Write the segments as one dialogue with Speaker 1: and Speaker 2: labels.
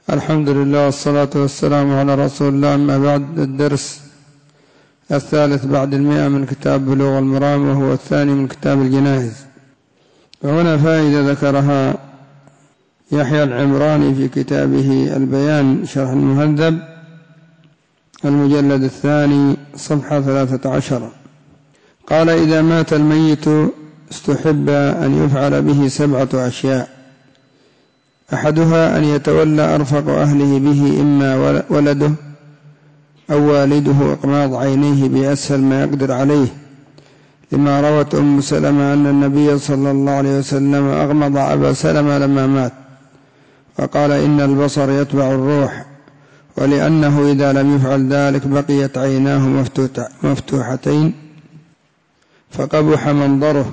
Speaker 1: الحمد لله والصلاة والسلام على رسول الله. أما بعد، الدرس الثالث بعد 100 من كتاب بلوغ المرام، وهو الثاني من كتاب الجنائز. وهنا فائدة ذكرها يحيى العمراني في كتابه البيان شرح المهذب المجلد الثاني صفحة 13. قال: إذا مات الميت استحب أن يفعل به 7 أشياء. أحدها أن يتولى أرفق أهله به، إما ولده أو والده، إغماض عينيه بأسهل ما يقدر عليه، لما روت أم سلمة أن النبي صلى الله عليه وسلم أغمض أبا سلمة لما مات، وقال: إن البصر يتبع الروح، ولأنه إذا لم يفعل ذلك بقيت عيناه مفتوحتين فقبح منظره،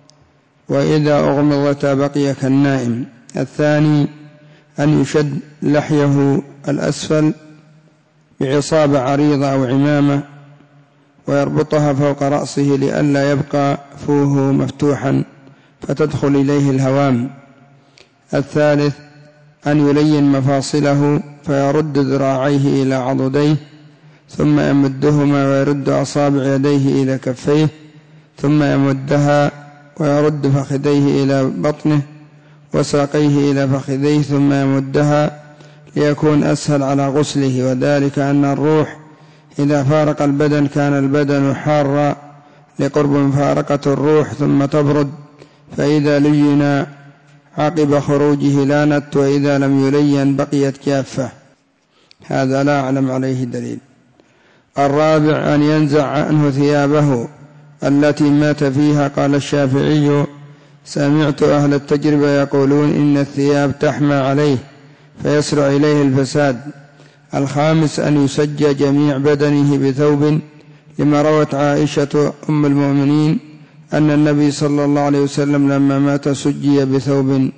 Speaker 1: وإذا أغمضتا بقي كالنائم. الثاني أن يشد لحيه الأسفل بعصابة عريضة أو عمامة ويربطها فوق رأسه لئلا يبقى فوه مفتوحا فتدخل إليه الهوام. الثالث أن يلين مفاصله فيرد ذراعيه إلى عضديه، ثم يمدهما ويرد أصابع يديه إلى كفيه، ثم يمدها ويرد فخذيه إلى بطنه وساقيه إلى فخذيه، ثم يمدها ليكون أسهل على غسله، وذلك أن الروح إذا فارق البدن كان البدن حارا لقرب مفارقة الروح، ثم تبرد، فإذا لين عقب خروجه لانت، وإذا لم يلين بقيت جافة. هذا لا أعلم عليه دليل. الرابع أن ينزع عنه ثيابه التي مات فيها. قال الشافعي: سمعت أهل التجربة يقولون إن الثياب تحمى عليه فيسرع إليه الفساد. الخامس أن يسجى جميع بدنه بثوب، لما روت عائشة أم المؤمنين أن النبي صلى الله عليه وسلم لما مات سجي بثوب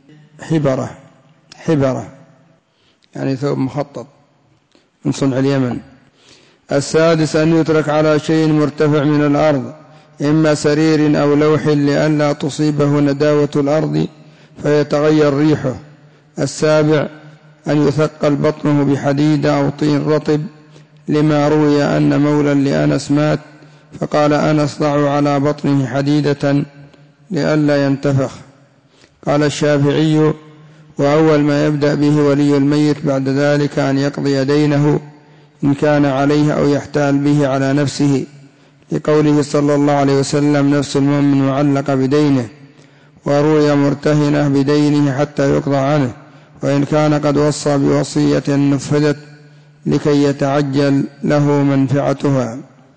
Speaker 1: حبرة يعني ثوب مخطط من صنع اليمن. السادس أن يترك على شيء مرتفع من الأرض، إما سرير أو لوح، لئلا تصيبه نداوة الأرض فيتغير ريحه. السابع أن يثقل بطنه بحديد أو طين رطب، لما روي أن مولى لأنس مات فقال أنس: ضعوا على بطنه حديدة لئلا ينتفخ. قال الشافعي: وأول ما يبدأ به ولي الميت بعد ذلك أن يقضي دينه إن كان عليه أو يحتال به على نفسه، لقوله صلى الله عليه وسلم: نفس المؤمن معلقة بدينه. وروي مرتهنة بدينه حتى يقضى عنه، وإن كان قد وصى بوصية نفذت لكي يتعجل له منفعتها.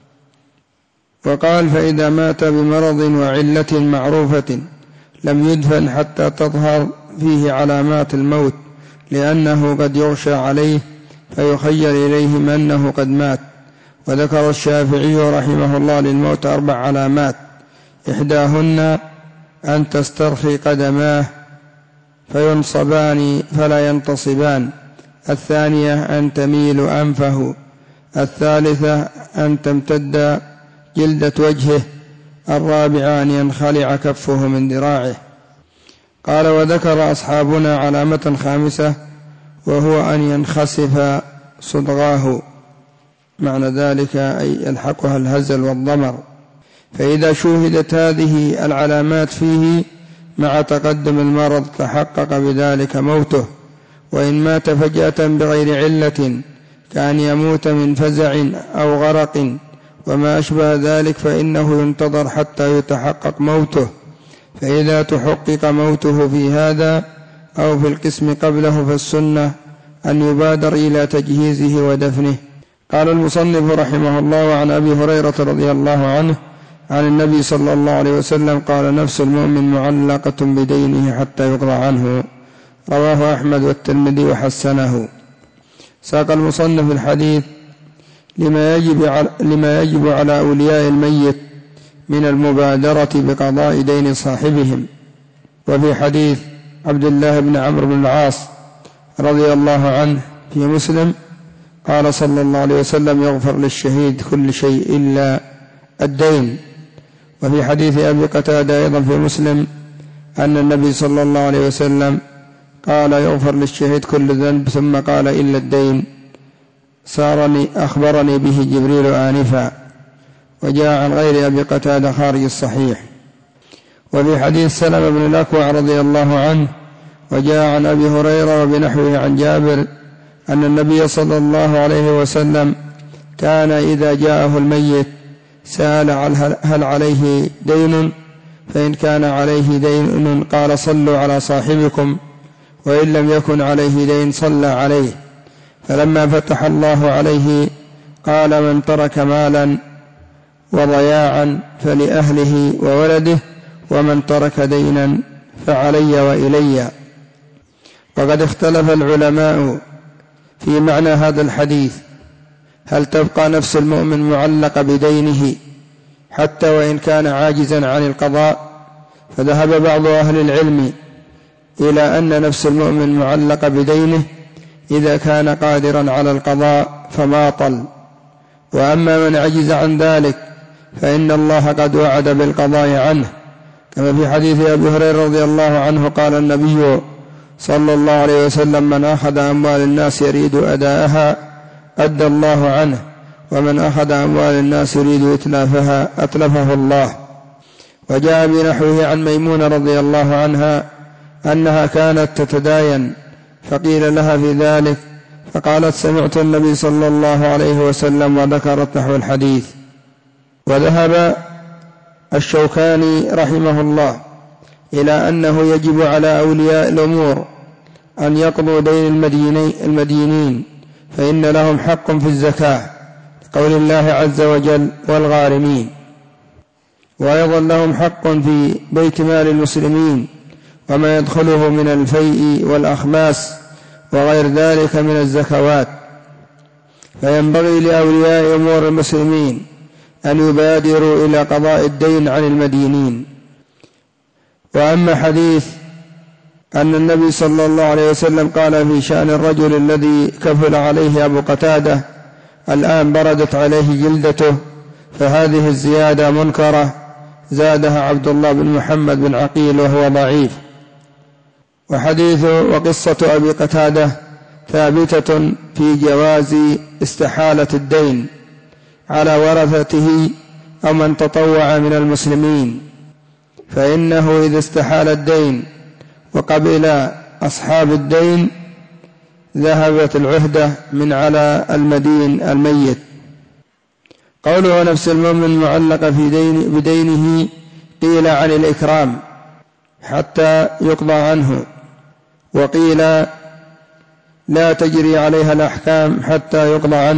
Speaker 1: وقال: فإذا مات بمرض وعلة معروفة لم يدفن حتى تظهر فيه علامات الموت، لأنه قد يغشى عليه فيخيل إليهم أنه قد مات. وذكر الشافعي رحمه الله للموت 4 علامات: إحداهن أن تسترخي قدماه فينصبان فلا ينتصبان، الثانية أن تميل أنفه، الثالثة أن تمتد جلدة وجهه، الرابعة أن ينخلع كفه من ذراعه. قال: وذكر أصحابنا علامة خامسة، وهو أن ينخسف صدغاه، معنى ذلك أي يلحقها الهزل والضمر. فإذا شوهدت هذه العلامات فيه مع تقدم المرض تحقق بذلك موته. وإن مات فجأة بغير علة كأن يموت من فزع أو غرق وما أشبه ذلك فإنه ينتظر حتى يتحقق موته. فإذا تحقق موته في هذا أو في القسم قبله فالسنة أن يبادر إلى تجهيزه ودفنه. قال المصنف رحمه الله: عن أبي هريرة رضي الله عنه عن النبي صلى الله عليه وسلم قال: نفس المؤمن معلقة بدينه حتى يقضى عنه. رواه أحمد والترمذي وحسنه. ساق المصنف الحديث لما يجب على أولياء الميت من المبادرة بقضاء دين صاحبهم. وفي حديث عبد الله بن عمرو بن العاص رضي الله عنه في مسلم قال صلى الله عليه وسلم: يغفر للشهيد كل شيء إلا الدين. وفي حديث أبي قتادة أيضا في مسلم أن النبي صلى الله عليه وسلم قال يغفر للشهيد كل ذنب، ثم قال إلا الدين أخبرني به جبريل آنفا. وجاء عن غير أبي قتادة خارج الصحيح. وفي حديث سلمة بن الأكوع رضي الله عنه وجاء عن أبي هريرة وبنحوه عن جابر أن النبي صلى الله عليه وسلم كان إذا جاءه الميت سأل هل عليه دين، فإن كان عليه دين قال صلوا على صاحبكم، وإن لم يكن عليه دين صلى عليه. فلما فتح الله عليه قال من ترك مالا وضياعا فلأهله وولده، ومن ترك دينا فعلي وإلي. وقد اختلف العلماء في معنى هذا الحديث، هل تبقى نفس المؤمن معلقة بدينه حتى وإن كان عاجزا عن القضاء؟ فذهب بعض أهل العلم إلى أن نفس المؤمن معلقة بدينه إذا كان قادرا على القضاء فماطل، وأما من عجز عن ذلك فإن الله قد وعد بالقضاء عنه، كما في حديث أبي هريرة رضي الله عنه قال النبي صلى الله عليه وسلم من أخذ أموال الناس يريد أداءها أدى الله عنه، ومن أخذ أموال الناس يريد إتلافها أتلفه الله. وجاء بنحوه عن ميمونة رضي الله عنها أنها كانت تتداين فقيل لها في ذلك فقالت سمعت النبي صلى الله عليه وسلم، وذكرت نحو الحديث. وذهب الشوكاني رحمه الله إلى أنه يجب على أولياء الأمور أن يقضوا دين المدينين، فإن لهم حق في الزكاة قول الله عز وجل والغارمين، وأيضا لهم حق في بيت مال المسلمين وما يدخله من الفيء والأخماس وغير ذلك من الزكوات. فينبغي لأولياء أمور المسلمين أن يبادروا إلى قضاء الدين عن المدينين. وأما حديث أن النبي صلى الله عليه وسلم قال في شأن الرجل الذي كفل عليه أبو قتادة الآن بردت عليه جلدته، فهذه الزيادة منكرة زادها عبد الله بن محمد بن عقيل وهو ضعيف. وحديث وقصة أبي قتادة ثابتة في جواز استحالة الدين على ورثته أو من تطوع من المسلمين، فإنه إذا استحال الدين وقبل أصحاب الدين ذهبت العهدة من على المدين الميت. قوله نفس المؤمن معلقة بدينه قيل عن الإكرام حتى يقضى عنه، وقيل لا تجري عليها الأحكام حتى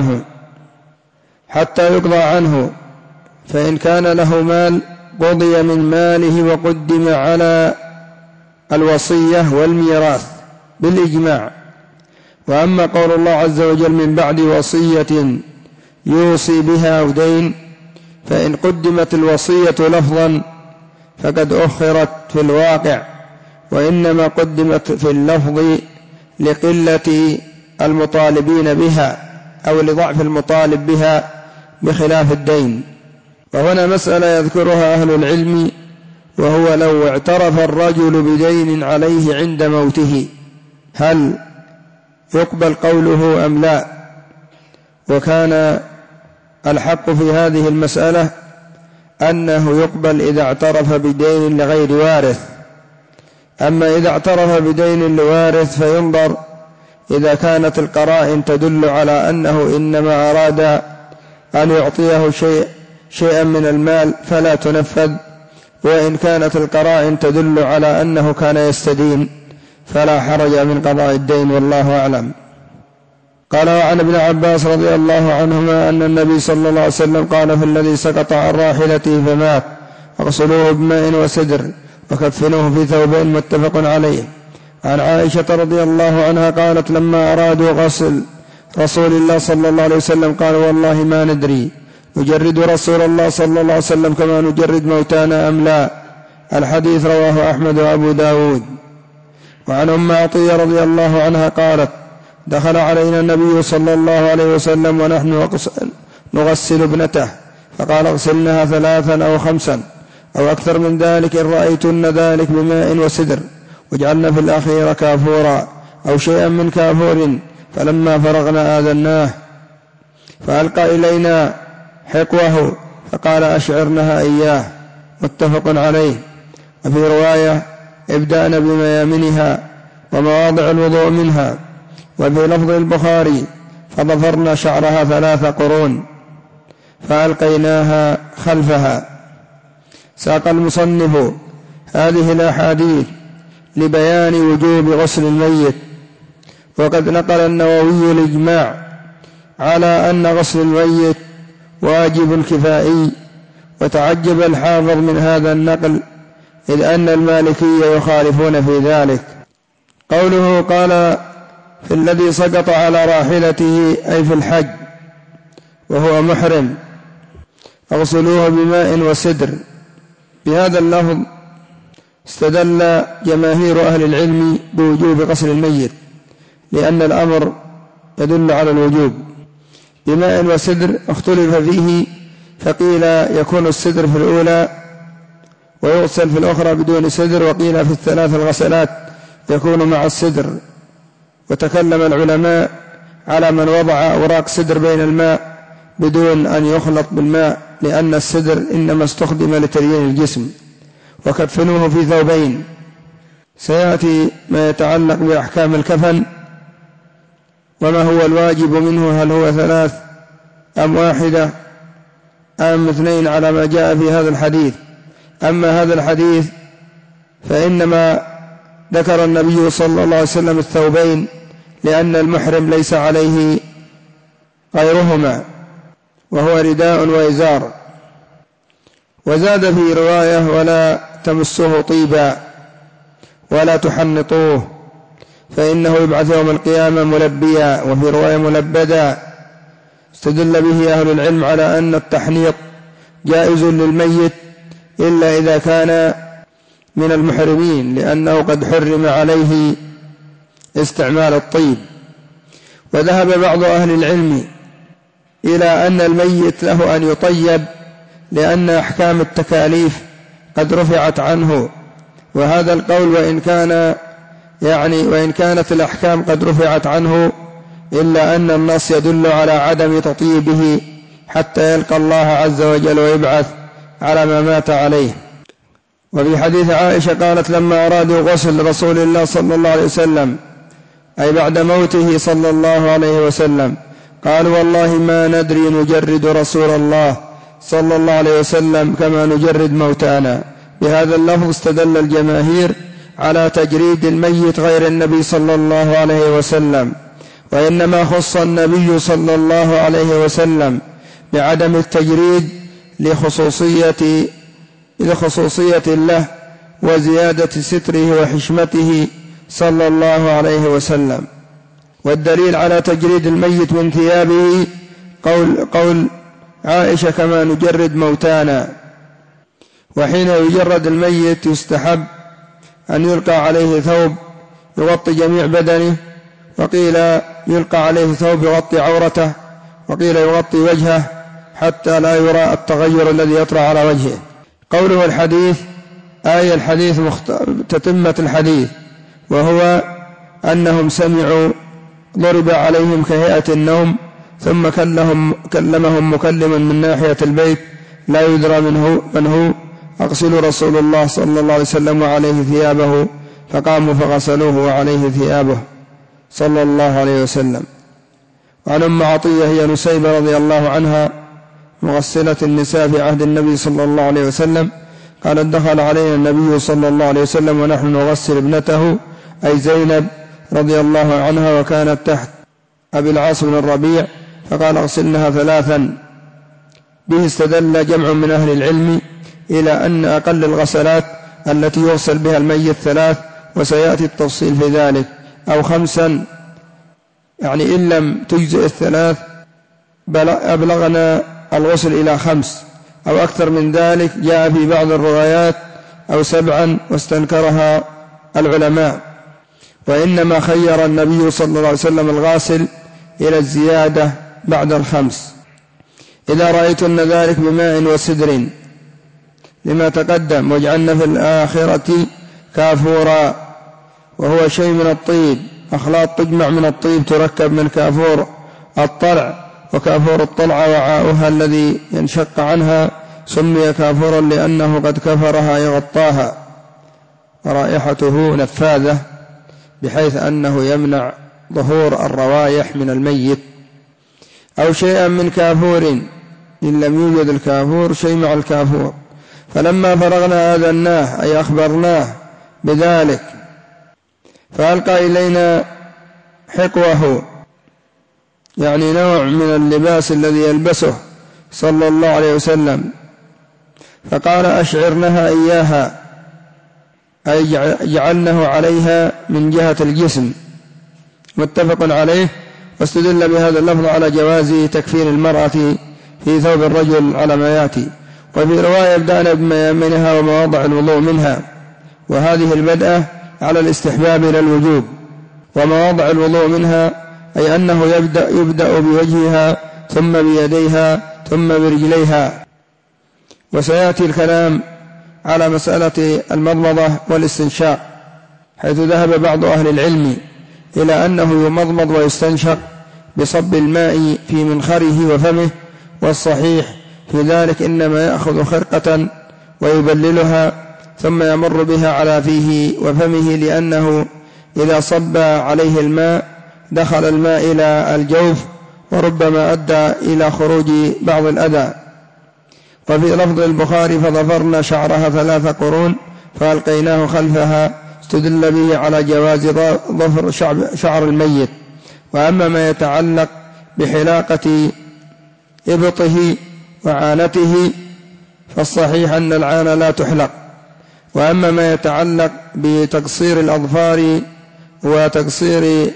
Speaker 1: يقضى عنه، فإن كان له مال قضي من ماله وقدم على الوصية والميراث بالإجماع. وأما قول الله عز وجل من بعد وصية يوصي بها أو دين، فإن قدمت الوصية لفظا فقد أخرت في الواقع، وإنما قدمت في اللفظ لقلة المطالبين بها أو لضعف المطالب بها بخلاف الدين. وهنا مسألة يذكرها أهل العلم، وهو لو اعترف الرجل بدين عليه عند موته هل يقبل قوله أم لا؟ وكان الحق في هذه المسألة أنه يقبل إذا اعترف بدين لغير وارث. أما إذا اعترف بدين لوارث فينظر إذا كانت القرائن تدل على أنه إنما أراد أن يعطيه شيئا من المال فلا تنفذ، وإن كانت القرائن تدل على أنه كان يستدين فلا حرج من قضاء الدين، والله أعلم. قال وعن ابن عباس رضي الله عنهما أن النبي صلى الله عليه وسلم قال في الذي سقط عن راحلته فمات اغسلوه بماء وسدر وكفنوه في ثوبين، متفق عليه. عن عائشة رضي الله عنها قالت لما أرادوا غسل رسول الله صلى الله عليه وسلم قال والله ما ندري نجرد رسول الله صلى الله عليه وسلم كما نجرد موتانا أم لا. الحديث رواه أحمد وأبو داود. وعن أم عطية رضي الله عنها قالت دخل علينا النبي صلى الله عليه وسلم ونحن نغسل ابنته، فقال اغسلنها 3 أو 5 أو أكثر من ذلك إن رأيتن ذلك بماء وسدر، واجعلنا في الأخير كافورا أو شيئا من كافور، فلما فرغنا آذناه فألقى إلينا حقوه فقال أشعرنها إياه، متفق عليه. وفي رواية ابدأنا بميامنها ومواضع الوضوء منها. وفي لفظ البخاري فضفرنا شعرها 3 قرون فألقيناها خلفها. ساق المصنف هذه الأحاديث لبيان وجوب غسل الميت، وقد نقل النووي الإجماع على أن غسل الميت واجب كفائي، وتعجب الحافظ من هذا النقل إذ أن المالكية يخالفون في ذلك. قوله قال في الذي سقط على راحلته أي في الحج وهو محرم اغسلوه بماء وسدر. بهذا اللفظ استدل جماهير أهل العلم بوجوب غسل الميت، لأن الأمر يدل على الوجوب. بماء وسدر اختلف فيه، فقيل يكون السدر في الأولى ويغسل في الأخرى بدون سدر، وقيل في الثلاث الغسلات يكون مع السدر. وتكلم العلماء على من وضع أوراق سدر بين الماء بدون أن يخلط بالماء، لأن السدر إنما استخدم لتليين الجسم، وكفنوه في ثوبين. سيأتي ما يتعلق بأحكام الكفن وما هو الواجب منه، هل هو 3 أم 1 أم 2 على ما جاء في هذا الحديث. أما هذا الحديث فإنما ذكر النبي صلى الله عليه وسلم الثوبين، لأن المحرم ليس عليه غيرهما، وهو رداء وإزار. وزاد في رواية ولا تمسوه طيبا ولا تحنطوه فإنه يبعث يوم القيامة ملبيا، وفي رواية ملبدا. استدل به أهل العلم على أن التحنيط جائز للميت إلا إذا كان من المحرمين، لأنه قد حرم عليه استعمال الطيب. وذهب بعض أهل العلم إلى أن الميت له أن يطيب، لأن أحكام التكاليف قد رفعت عنه. وهذا القول وإن كانت الأحكام قد رفعت عنه، إلا أن النص يدل على عدم تطيبه حتى يلقى الله عز وجل ويبعث على ما مات عليه. وفي حديث عائشة قالت لما أرادوا غسل رسول الله صلى الله عليه وسلم أي بعد موته صلى الله عليه وسلم قالوا والله ما ندري نجرد رسول الله صلى الله عليه وسلم كما نجرد موتانا. بهذا اللفظ استدل الجماهير على تجريد الميت غير النبي صلى الله عليه وسلم، وإنما خص النبي صلى الله عليه وسلم بعدم التجريد لخصوصية له وزيادة ستره وحشمته صلى الله عليه وسلم. والدليل على تجريد الميت من ثيابه قول عائشة كما نجرد موتانا. وحين يجرد الميت يستحب أن يلقى عليه ثوب يغطي جميع بدنه، وقيل يلقى عليه ثوب يغطي عورته، وقيل يغطي وجهه حتى لا يرى التغير الذي يطرأ على وجهه. قوله الحديث آية الحديث تتمة الحديث، وهو أنهم سمعوا ضرب عليهم كهيئة النوم ثم كلمهم مكلم من ناحية البيت لا يدرى من هو أغسلوا رسول الله صلى الله عليه وسلم وعليه ثيابه، فقاموا فغسلوه وعليه ثيابه صلى الله عليه وسلم. وعن أم عطية هي نسيبة رضي الله عنها مغسلة النساء في عهد النبي صلى الله عليه وسلم قالت دخل علينا النبي صلى الله عليه وسلم ونحن نغسل ابنته أي زينب رضي الله عنها، وكانت تحت أبي العاص بن الربيع، فقال اغسلنها 3. به استدل جمع من أهل العلم إلى أن أقل الغسلات التي يغسل بها الميت 3، وسيأتي التفصيل في ذلك، أو 5، يعني إن لم تجزئ 3 أبلغنا الغسل إلى 5، أو أكثر من ذلك جاء في بعض الروايات، أو 7 واستنكرها العلماء. وإنما خير النبي صلى الله عليه وسلم الغاسل إلى الزيادة بعد 5. إذا رأيتن ذلك بماء وسدر لما تقدم، واجعلنا في الآخرة كافورا وهو شيء من الطيب، أخلاط تجمع من الطيب تركب من كافور الطلع، وكافور الطلع وعاؤها الذي ينشق عنها سمي كافورا لأنه قد كفرها يغطاها، ورائحته نفاذة بحيث أنه يمنع ظهور الروائح من الميت، أو شيئا من كافور إن لم يوجد الكافور شيء مع الكافور. فلما فرغنا آذناه أي أخبرناه بذلك، فألقى إلينا حقوه، يعني نوع من اللباس الذي يلبسه صلى الله عليه وسلم، فقال أشعرنها إياها أي جعلنه عليها من جهة الجسم، متفق عليه. واستدل بهذا اللفظ على جواز تكفين المرأة في ثوب الرجل على ما يأتي. وفي رواية يبدأن بميامنها ومواضع الوضوء منها، وهذه البدءة على الاستحباب إلى الوجوب. ومواضع الوضوء منها أي أنه يبدأ بوجهها ثم بيديها ثم برجليها. وسيأتي الكلام على مسألة المضمضة والاستنشاق، حيث ذهب بعض أهل العلم إلى أنه يمضمض ويستنشق بصب الماء في منخره وفمه، والصحيح في ذلك إنما يأخذ خرقة ويبللها ثم يمر بها على فيه وفمه، لأنه إذا صب عليه الماء دخل الماء إلى الجوف وربما أدى إلى خروج بعض الأذى. وفي لفظ البخاري فظفرنا شعرها 3 قرون فألقيناه خلفها، استدل به على جواز ظفر شعر الميت. وأما ما يتعلق بحلاقة إبطه وعانته فالصحيح أن العانة لا تحلق. وأما ما يتعلق بتقصير الأظفار وتقصير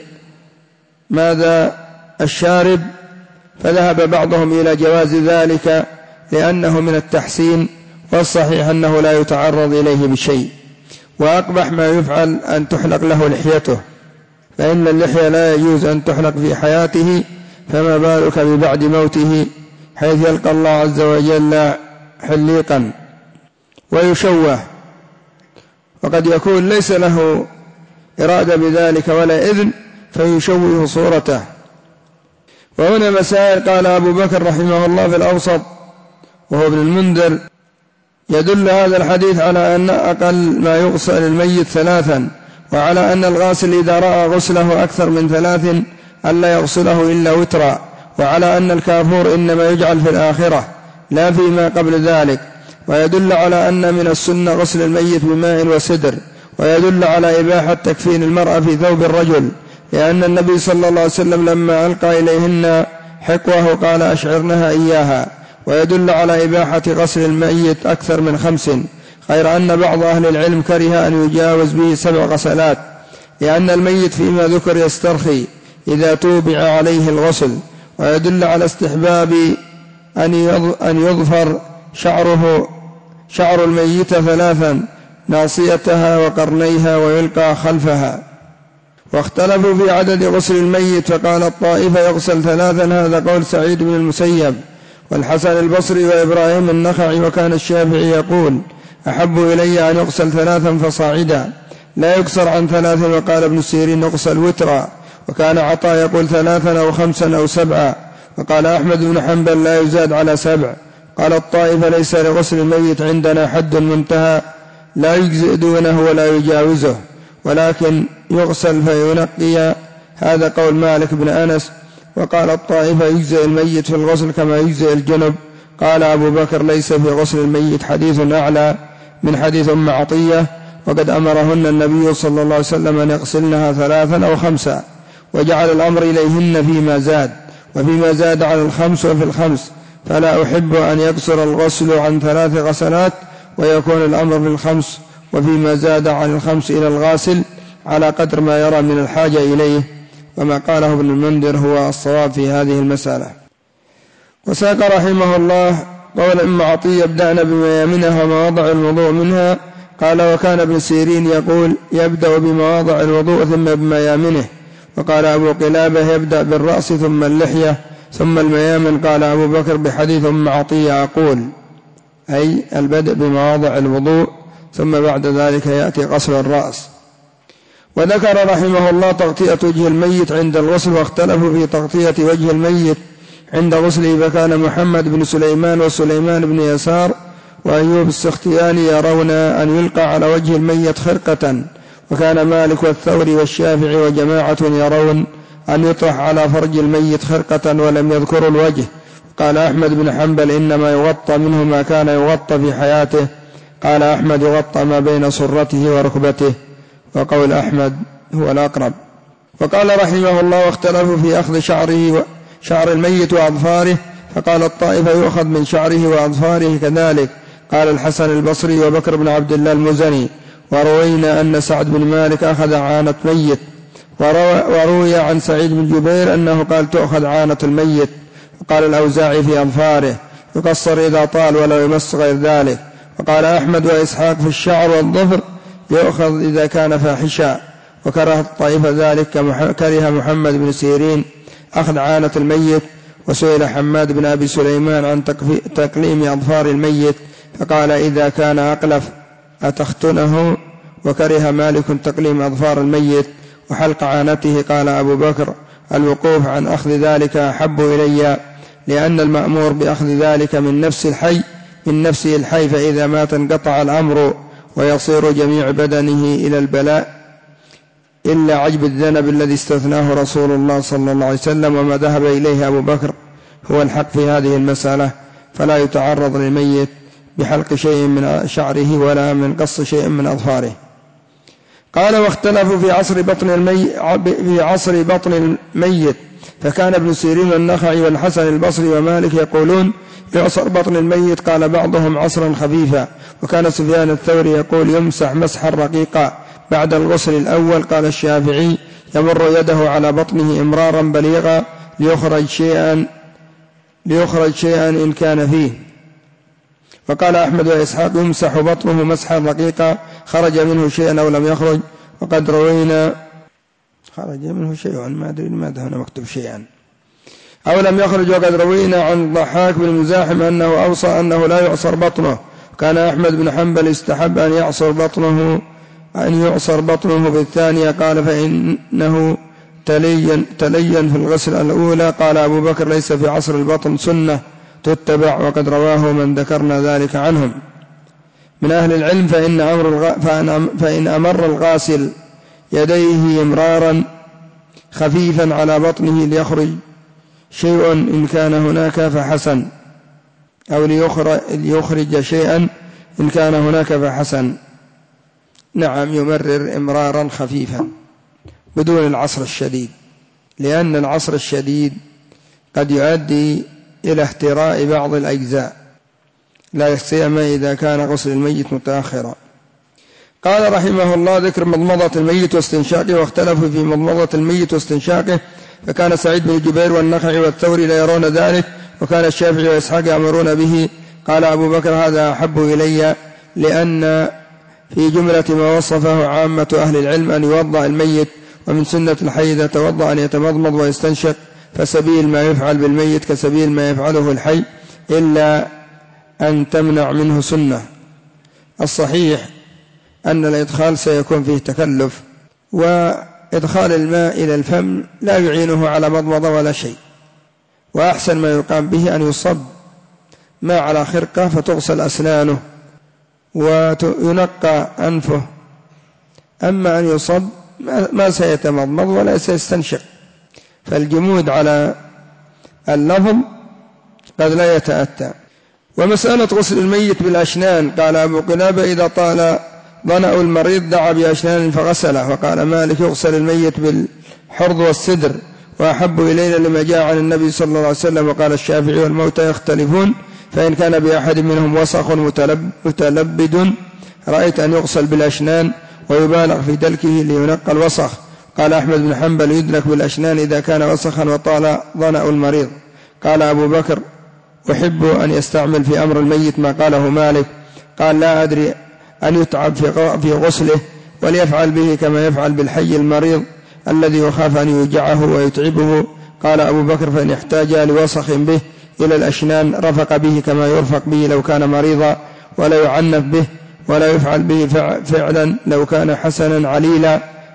Speaker 1: الشارب فذهب بعضهم إلى جواز ذلك لأنه من التحسين، والصحيح أنه لا يتعرض إليه بشيء. وأقبح ما يفعل أن تحلق له لحيته، فإن اللحية لا يجوز أن تحلق في حياته، فما بالك ببعد موته حيث يلقى الله عز وجل حليقا ويشوه، وقد يكون ليس له إرادة بذلك ولا إذن فيشوه صورته. وهنا مسائل قال أبو بكر رحمه الله في الأوسط وهو ابن المنذر: يدل هذا الحديث على أن أقل ما يغسل الميت 3، وعلى أن الغاسل إذا رأى غسله أكثر من 3 ألا يغسله إلا وترا، وعلى أن الكافور إنما يجعل في الآخرة لا فيما قبل ذلك. ويدل على أن من السنة غسل الميت بماء وسدر. ويدل على إباحة تكفين المرأة في ثوب الرجل، لأن النبي صلى الله عليه وسلم لما ألقى إليهن حقوه قال أشعرنها إياها. ويدل على إباحة غسل الميت أكثر من 5، غير أن بعض أهل العلم كره أن يجاوز به 7 غسلات، لأن الميت فيما ذكر يسترخي إذا توبع عليه الغسل. ويدل على استحباب أن يظفر شعر الميت 3، ناصيتها وقرنيها، ويلقى خلفها. واختلفوا في عدد غسل الميت، فقال الطائفة يغسل 3، هذا قول سعيد بن المسيب والحسن البصري وإبراهيم النخعي. وكان الشافعي يقول أحب إلي أن يغسل 3 فصاعدا لا يكسر عن 3، وقال ابن سيرين يغسل وترا. وكان عطاء يقول 3 أو 5 أو 7، وقال أحمد بن حنبل لا يزاد على 7. قال الطائفة ليس لغسل الميت عندنا حد منتهى لا يجزئ دونه ولا يجاوزه، ولكن يغسل فينقي، هذا قول مالك بن أنس. وقال الطائفة يجزئ الميت في الغسل كما يجزئ الجنب. قال أبو بكر ليس في غسل الميت حديث أعلى من حديث أم عطية، وقد أمرهن النبي صلى الله عليه وسلم أن يغسلنها 3 أو 5، وجعل الأمر إليهن فيما زاد، وفيما زاد على 5 وفي 5، فلا أحب أن يقصر الغسل عن 3 غسلات ويكون الأمر في 5، وفيما زاد عن 5 إلى الغاسل على قدر ما يرى من الحاجة إليه. وما قاله ابن المنذر هو الصواب في هذه المسألة. وساق رحمه الله قول أم عطية يبدأن بميامنها ومواضع الوضوء منها. قال وكان ابن سيرين يقول يبدأ بمواضع الوضوء ثم بميامنه. وقال أبو قلابة يبدأ بالرأس ثم اللحية ثم الميامن. قال أبو بكر بحديث أم عطية أقول أي البدء بمواضع الوضوء ثم بعد ذلك يأتي غسل الرأس. وذكر رحمه الله تغطية وجه الميت عند الغسل، واختلفوا في تغطية وجه الميت عند غسله، فكان محمد بن سليمان وسليمان بن يسار وأيوب السختياني يرون أن يلقى على وجه الميت خرقة، وكان مالك والثوري والشافعي وجماعة يرون أن يطرح على فرج الميت خرقة ولم يذكروا الوجه. قال أحمد بن حنبل إنما يغطى منه ما كان يغطى في حياته. قال أحمد يغطى ما بين سرته وركبته، وقول أحمد هو الأقرب. وقال رحمه الله واختلفوا في أخذ شعر الميت وأظفاره، فقال الطائفة يؤخذ من شعره وأظفاره كذلك. قال الحسن البصري وبكر بن عبد الله المزني وروينا أن سعد بن مالك أخذ عانة ميت، وروي عن سعيد بن جبير أنه قال تؤخذ عانة الميت. وقال الأوزاعي في أظفاره يقصر إذا طال ولا يمس غير ذلك. وقال أحمد وإسحاق في الشعر والظفر يؤخذ إذا كان فاحشا. وكره الطائفة ذلك كره محمد بن سيرين أخذ عانة الميت. وسئل حماد بن أبي سليمان عن تقليم أظفار الميت فقال إذا كان أقلف أتختنه. وكره مالك تقليم أظفار الميت وحلق عانته. قال أبو بكر الوقوف عن أخذ ذلك أحب إلي، لأن المأمور بأخذ ذلك من نفسه الحي، فإذا مات انقطع الأمر ويصير جميع بدنه إلى البلاء إلا عجب الذنب الذي استثناه رسول الله صلى الله عليه وسلم، وما ذهب إليه أبو بكر هو الحق في هذه المسألة، فلا يتعرض للميت بحلق شيء من شعره ولا من قص شيء من أظفاره. قال واختلفوا في عصر بطن الميت، فكان ابن سيرين والنخعي والحسن البصري ومالك يقولون يعصر بطن الميت، قال بعضهم عصرا خفيفا. وكان سفيان الثوري يقول يمسح مسحا رقيقا بعد الغسل الأول. قال الشافعي يمر يده على بطنه إمرارا بليغا ليخرج شيئا إن كان فيه. وقال أحمد وإسحاق يمسح بطنه مسحا رقيقا خرج منه شيئا أو لم يخرج. وقد روينا خرج منه شيئا، ما أدري لماذا هنا مكتوب شيئا أو لم يخرج. وقد روينا عن ضحاك بن مزاحم أنه أوصى أنه لا يعصر بطنه. كان أحمد بن حنبل استحب أن يعصر بطنه بالثانية، قال فإنه تلين في الغسل الأولى. قال أبو بكر ليس في عصر البطن سنة تتبع، وقد رواه من ذكرنا ذلك عنهم من أهل العلم. فإن أمر الغاسل يديه إمرارا خفيفا على بطنه ليخرج شيء إن كان هناك فحسن، أو ليخرج شيئا إن كان هناك فحسن. نعم، يمرر إمرارا خفيفا بدون العصر الشديد، لأن العصر الشديد قد يؤدي إلى احتراء بعض الأجزاء، لا سيما إذا كان غسل الميت متأخرا. قال رحمه الله ذكر مضمضة الميت واستنشاقه، واختلفوا في مضمضة الميت واستنشاقه، فكان سعيد بن جبير والنخعي والثوري لا يرون ذلك، وكان الشافعي وإسحاق يأمرون به. قال أبو بكر هذا أحب إلي، لأن في جملة ما وصفه عامة أهل العلم أن يوضأ الميت، ومن سنة الحي إذا توضأ أن يتمضمض ويستنشق، فسبيل ما يفعل بالميت كسبيل ما يفعله الحي، إلا أن تمنع منه سنة. الصحيح أن الإدخال سيكون فيه تكلف، وإدخال الماء إلى الفم لا يعينه على مضمضة ولا شيء، وأحسن ما يقام به أن يصب ما على خرقة فتغسل أسنانه وينقى أنفه. أما أن يصب ما سيتمضمض ولا سيستنشق، فالجمود على اللفظ قد لا يتأتى. ومسألة غسل الميت بالأشنان، قال أبو قلابة إذا طال ضنأ المريض دعا بأشنان فغسله. وقال مالك يغسل الميت بالحرض والسدر، وأحب إلينا لما جاء عن النبي صلى الله عليه وسلم. وقال الشافعي والموتى يختلفون، فإن كان بأحد منهم وسخ متلبد رأيت أن يغسل بالأشنان ويبالغ في دلكه لينقى الوسخ. قال أحمد بن حنبل يدرك بالأشنان إذا كان وسخا وطال ضنأ المريض. قال أبو بكر أحب أن يستعمل في أمر الميت ما قاله مالك. قال لا أدري أن يتعب في غسله، وليفعل به كما يفعل بالحي المريض الذي يخاف أن يوجعه ويتعبه. قال أبو بكر فإن احتاج لوسخ به إلى الأشنان رفق به كما يرفق به لو كان مريضا، ولا يعنف به، ولا يفعل به فعلا لو كان حسنا عليلا.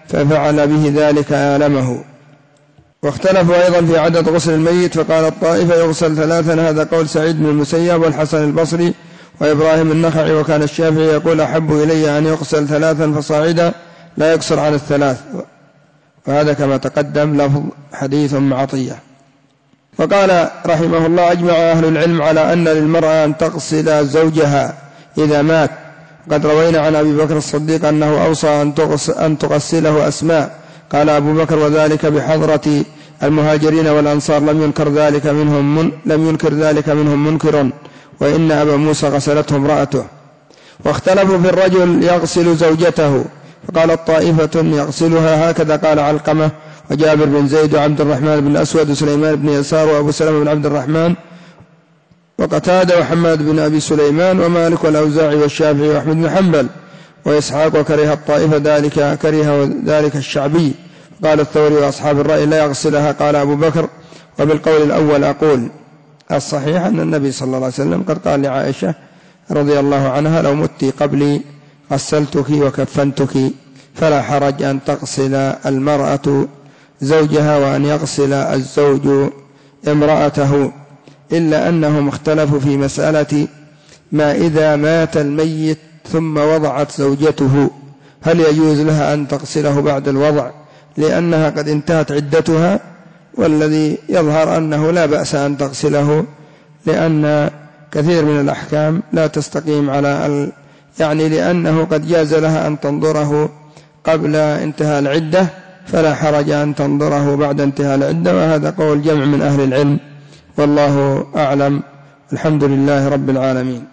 Speaker 1: ففعل به ذلك آلمه. واختلفوا أيضا في عدد غسل الميت، فقال الطائفة يغسل 3، هذا قول سعيد بن المسيب والحسن البصري وإبراهيم النخعي، وكان الشافعي يقول أحب إلي أن يغسل 3 فصاعدا لا يقصر عن 3، وهذا كما تقدم لفظ حديث معطية. وقال رحمه الله أجمع أهل العلم على أن للمرأة أن تغسل زوجها إذا مات. قد روينا عن أبي بكر الصديق أنه أوصى أن تغسله أسماء، قال أبو بكر وذلك بحضرة المهاجرين والأنصار، لم ينكر ذلك منهم منكر، وإن أبا موسى غسلته امرأته. واختلفوا في الرجل يغسل زوجته، فقال الطائفة يغسلها هكذا قال علقمة وجابر بن زيد وعبد الرحمن بن الأسود وسليمان بن يسار وأبو سلمة بن عبد الرحمن وقتادة وحماد بن أبي سليمان ومالك والأوزاعي والشافعي وأحمد بن حنبل وإسحاق، وكره الطائفة ذلك الشعبي. قال الثوري وأصحاب الرأي لا يغسلها، قال أبو بكر وبالقول الأول أقول. الصحيح أن النبي صلى الله عليه وسلم قد قال لعائشة رضي الله عنها لو مت قبلي غسلتك وكفنتك، فلا حرج أن تغسل المرأة زوجها وأن يغسل الزوج امرأته، إلا أنهم اختلفوا في مسألة ما إذا مات الميت ثم وضعت زوجته، هل يجوز لها أن تغسله بعد الوضع لأنها قد انتهت عدتها؟ والذي يظهر أنه لا بأس أن تغسله، لأن كثير من الأحكام لا تستقيم على لأنه قد جاز لها أن تنظره قبل انتهاء العدة، فلا حرج أن تنظره بعد انتهاء العدة، وهذا قول جمع من أهل العلم، والله أعلم. الحمد لله رب العالمين.